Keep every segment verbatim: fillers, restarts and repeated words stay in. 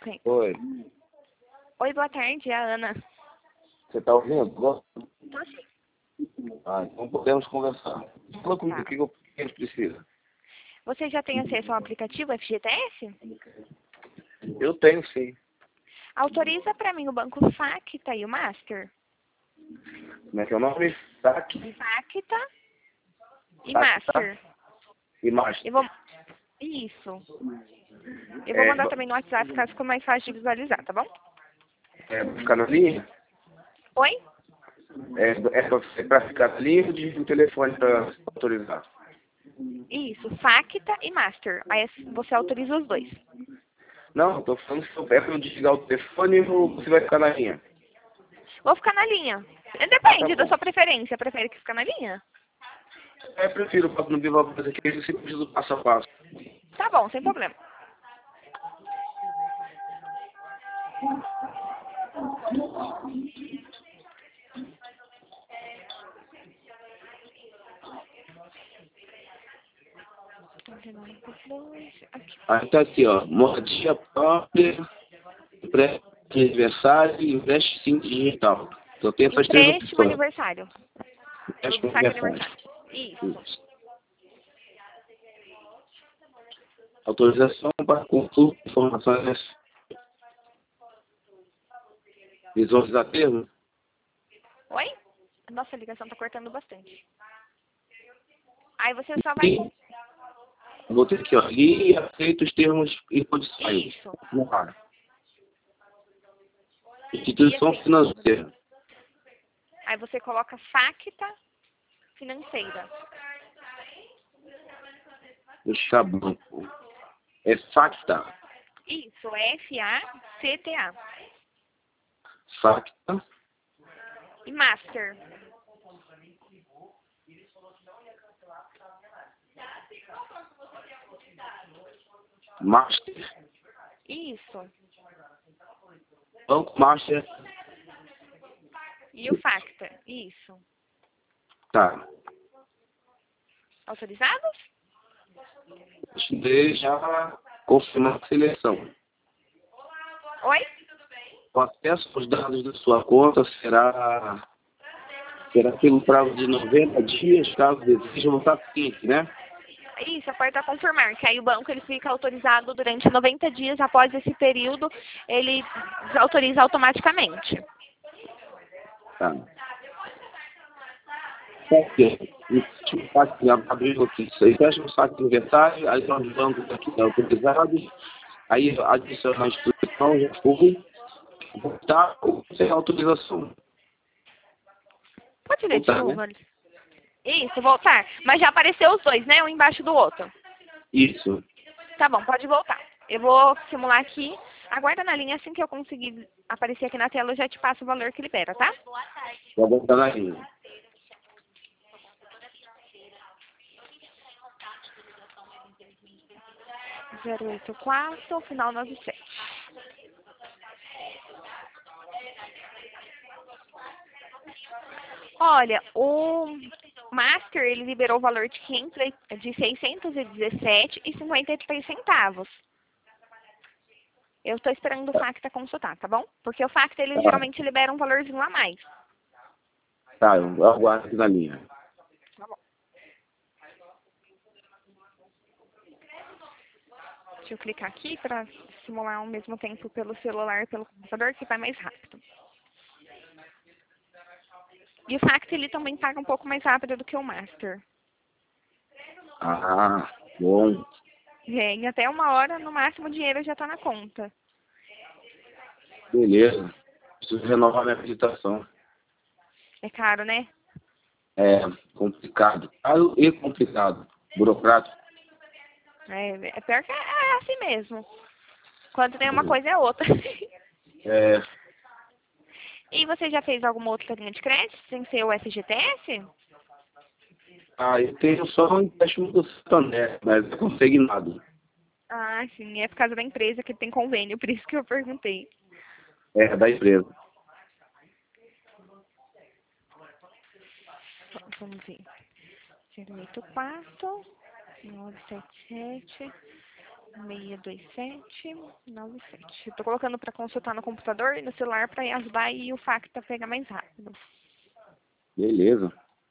Sim. Oi. Oi, boa tarde, é a Ana. Você tá ouvindo? Tô sim. Ah, então podemos conversar. Fala comigo Tá. o que eu- o que a gente precisa. Você já tem acesso ao aplicativo F G T S? Eu tenho sim. Autoriza para mim o banco Facta e o Master. Como é que é o nome? Saque, Facta e Facta Master. e Master. Eu vou... Isso. Eu vou É, mandar também no WhatsApp, caso fique mais fácil de visualizar, tá bom? é pra ficar na linha? Oi? É, é, pra, é pra ficar na linha ou de um telefone pra autorizar? Isso, Facta e Master. Aí você autoriza os dois. Não, eu tô falando se eu é pra eu desligar o telefone ou você vai ficar na linha. Vou ficar na linha. Ah, tá Depende da bom. sua preferência. Prefere que ficar na linha? É, prefiro para não viva voz aqui, eu sempre preciso do passo a passo. Tá bom, sem problema. Aqui. Aí tá aqui, ó. Moradia própria, pré-aniversário e investe sim digital. Então tem essas três Empréstimo opções. aniversário. Investe Do com saque aniversário. aniversário. Isso. Isso. Autorização para consulta de informações. Visualizar termo. Oi? Nossa, a ligação tá cortando bastante. Aí você só vai... E vou ter aqui, ó. E aceita os termos e condições. Isso. Vamos lá. E Instituição assim, financeira. aí você coloca Facta financeira. Deixar banco. É Facta. Isso, F A C T A. Facta. E Master. Master. Isso. Banco Master. E o Facta. Isso. Tá. Autorizados? Deixa já confirmar a seleção. Oi? O acesso aos dados da sua conta será, será pelo prazo de noventa dias, caso deseje voltar seguinte, né? Isso, aperta confirmar, que aí o banco ele fica autorizado durante noventa dias. Após esse período, ele desautoriza automaticamente. Tá. Aqui, o saque abriu aqui, isso aí, fecha o saque de inventário, aí são os bancos aqui autorizados, aí adiciona a instituição, já foi, voltar ou sem autorização. Pode ler de Voltar, novo, né? Alice? Isso, voltar. Mas já apareceu os dois, né? Um embaixo do outro. Isso. Tá bom, pode voltar. Eu vou simular aqui. Aguarda na linha, assim que eu conseguir aparecer aqui na tela, eu já te passo o valor que libera, tá? Já voltar na linha. zero oito quatro, final noventa e sete. Olha, o Master, ele liberou o valor de, quinhentos, e- de seiscentos e dezessete e cinquenta e três centavos. Eu estou esperando o Facta consultar, tá bom? Porque o Facta, ele Tá, geralmente libera um valorzinho a mais. tá, eu aguardo aqui na linha. Tá bom. Deixa eu clicar aqui para simular ao mesmo tempo pelo celular e pelo computador, que vai mais rápido. E o Facta, ele também paga um pouco mais rápido do que o Master. Ah, bom. É, em até uma hora, no máximo, o dinheiro já está na conta. Beleza. Preciso renovar minha habilitação. É caro, né? É complicado. Caro e complicado. Burocrático. É, é pior que é, é assim mesmo. Quando tem uma coisa, é outra. É, E você já fez alguma outra linha de crédito sem ser o F G T S? ah, eu tenho só um empréstimo do Santander, mas é consignado. Ah, sim, é por causa da empresa que tem convênio, por isso que eu perguntei. É, da empresa. Vamos ver. zero oito quatro, nove sete sete, seis dois sete nove sete. Estou colocando para consultar no computador e no celular para ajudar e o Facta pegar mais rápido. Beleza.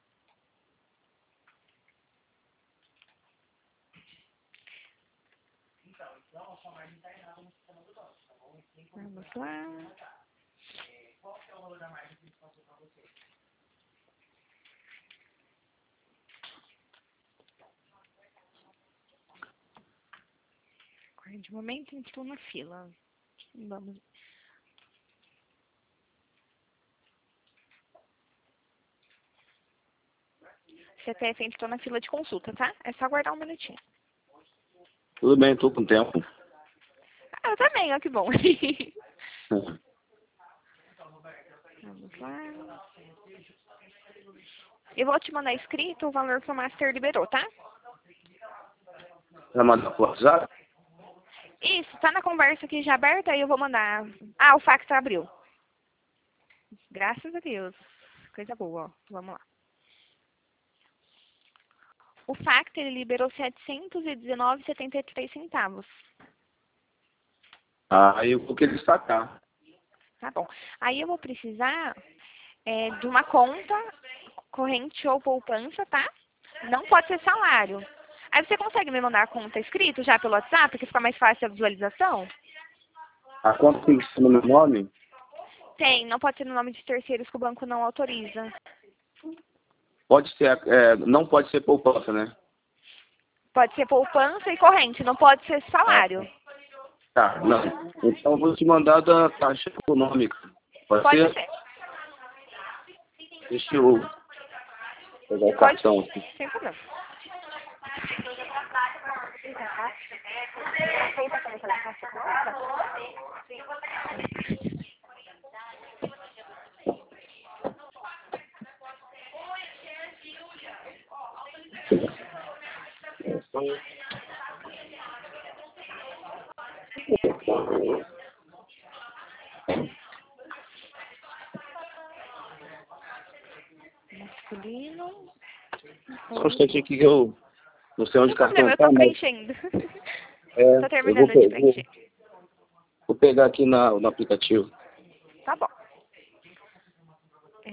Vamos lá. De momento, entrou na fila. Vamos. C P F entrou na fila de consulta, tá? É só aguardar um minutinho. Tudo bem, tô com tempo. Ah, eu também, ó, que bom. Vamos lá. Eu vou te mandar escrito o valor que o Master liberou, tá? Vai mandar pro WhatsApp? Isso, tá na conversa aqui já aberta, aí eu vou mandar. Ah, o fax abriu. Graças a Deus. Coisa boa, ó. Vamos lá. O fax, ele liberou setecentos e dezenove reais e setenta e três centavos. Ah, aí eu vou querer sacar. Tá bom. Aí eu vou precisar é, de uma conta corrente ou poupança, tá? Não pode ser salário. Aí você consegue me mandar a conta escrito já pelo WhatsApp, que fica mais fácil a visualização? A conta tem que ser no meu nome? Tem, não pode ser no nome de terceiros que o banco não autoriza. Pode ser, é, não pode ser poupança, né? Pode ser poupança e corrente, não pode ser salário. Tá, não. Então eu vou te mandar da Caixa Econômica. Pode, Pode ser? ser. Deixa eu pegar o Pode, cartão aqui. sem problema. Masculino. Só um instantinho aqui que eu não sei onde o Não cartão problema, eu tá, tô mas preenchendo. é, Tô eu terminando vou, de pe- vou, preencher. vou pegar aqui na, no aplicativo. Tá bom. É...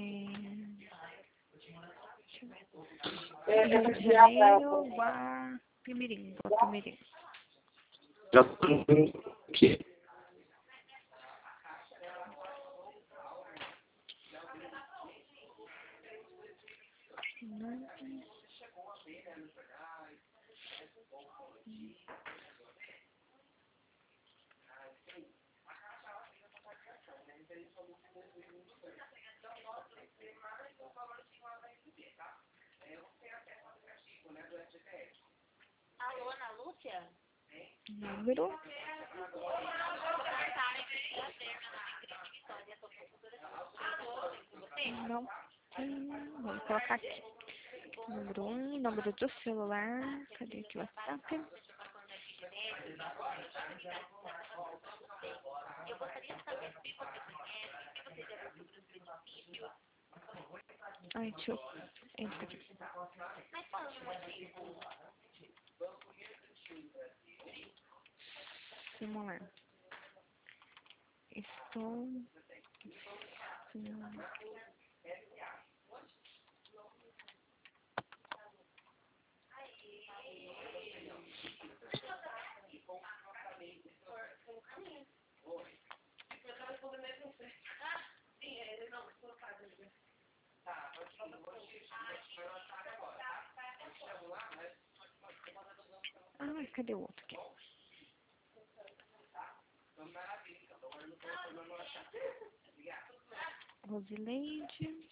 Rio de Janeiro, Guapimirim. Guapimirim. Já tô aqui. Alô, Ana Lúcia? Número. Não. Hum, Vamos colocar aqui. Número um, número do celular. Cadê aqui o WhatsApp? Ai, deixa eu... Entra aqui. Simular. Estou... Simular. Ah, cadê o outro aqui? Rosileide.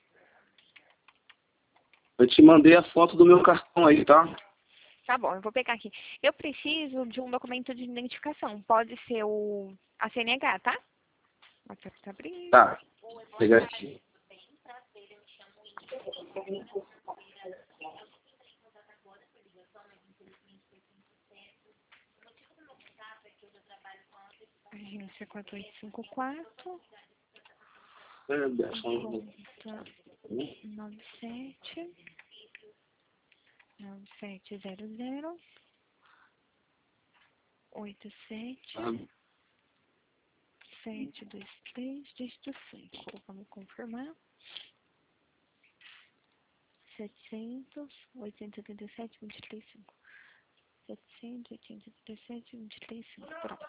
Eu te mandei a foto do meu cartão aí, tá? Tá bom, eu vou pegar aqui. Eu preciso de um documento de identificação. Pode ser o a C N H, tá? Tá abrindo. Tá. Vou pegar aqui. Agência quatro oito cinco quatro. É, só um- Conta nove sete. nove sete zero zero. oito sete Ah, sete dois três, dígito cinco. Vamos confirmar. setecentos, oitocentos e oitenta e sete, vinte e três, cinco. setecentos, oitocentos e oitenta e sete, vinte e três, cinco. Pronto.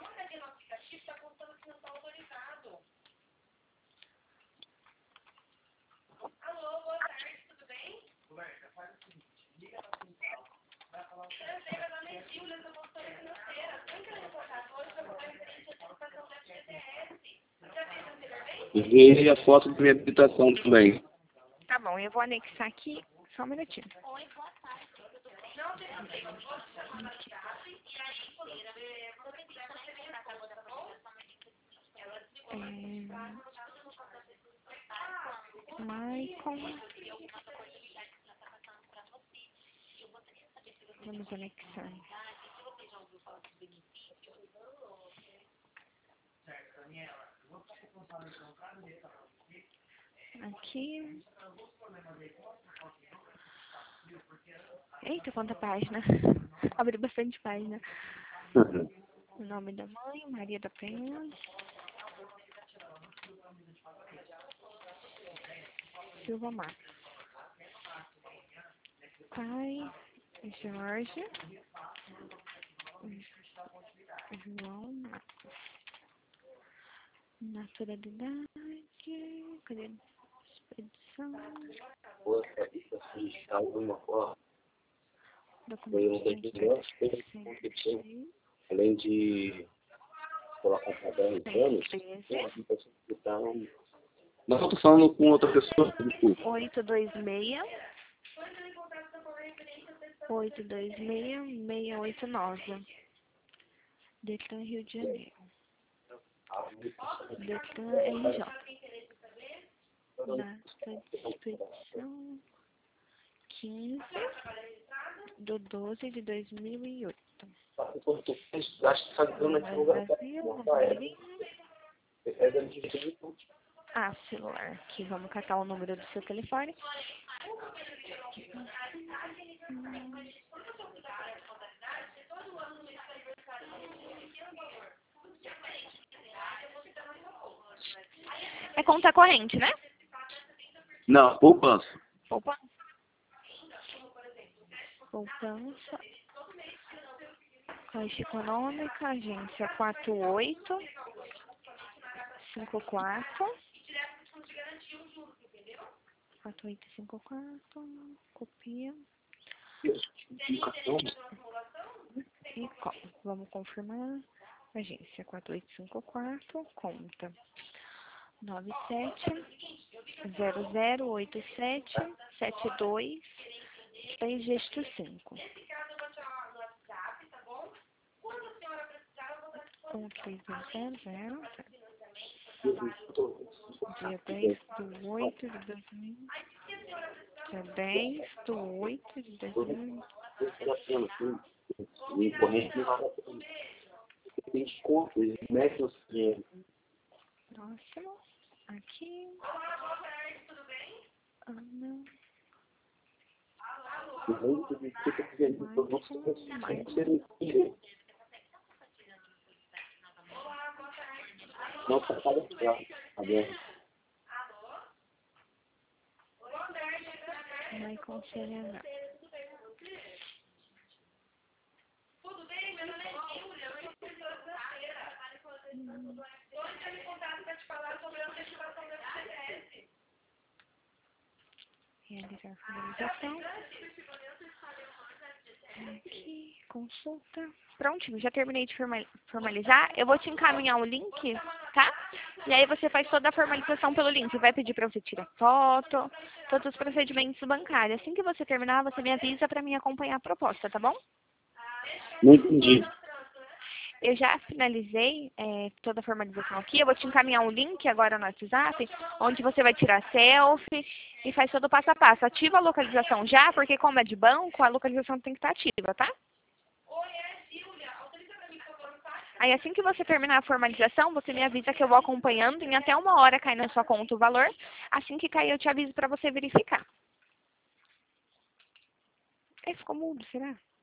enviei a foto da minha habilitação também. Tá bom, eu vou anexar aqui. Só um minutinho. É... Maicon. Vamos anexar. Aqui. Eita, quanta página. Abri bastante página. O nome da mãe, Maria da Penha. Silva Marcos. Pai, Jorge. João Marcos. Naturalidade. Cadê? Expedição. Documento. Além de colocar para dez anos, não estou falando com outra pessoa, desculpa. oito dois seis, oito dois seis, seis oito nove. Detran Rio de Janeiro. Detran R J. Data de expedição quinze do doze de dois mil e oito. Brasil, ah, celular. Aqui, vamos catar o número do seu telefone. É conta corrente, né? Não, poupança. Poupança. Poupança. Caixa Econômica, agência quatro oito cinco quatro. quatro oito cinco quatro. Copia. E co- vamos confirmar. Agência quatro oito cinco quatro. Conta. nove sete zero zero oito sete sete dois três dígito cinco. um três zero zero. Dia dez do oito de dois mil. Dia dez do oito de dois mil. E corrente não vale a pena. Tem desconto, eles metem o dinheiro. Próximo. Aqui. Ah, não. Não está cadastrado, tá vendo? Maicon C N H. Tudo bem? Meu nome é Júlia, eu estou segunda-feira. Estou entrando em contato para te falar sobre a antecipação da C P S. Realizar finalização. Aqui, consulta. Prontinho, já terminei de forma- formalizar. Eu vou te encaminhar o link, tá? E aí você faz toda a formalização pelo link. Vai pedir para você tirar foto, todos os procedimentos bancários. Assim que você terminar, você me avisa para mim acompanhar a proposta, tá bom? Não entendi. Eu já finalizei é, toda a formalização aqui. Eu vou te encaminhar um link agora no WhatsApp, onde você vai tirar selfie e faz todo o passo a passo. Ativa a localização já, porque como é de banco, a localização tem que estar ativa, tá? Aí assim que você terminar a formalização, você me avisa que eu vou acompanhando. Em até uma hora cai na sua conta o valor. Assim que cair, eu te aviso para você verificar. Aí ficou mudo, será?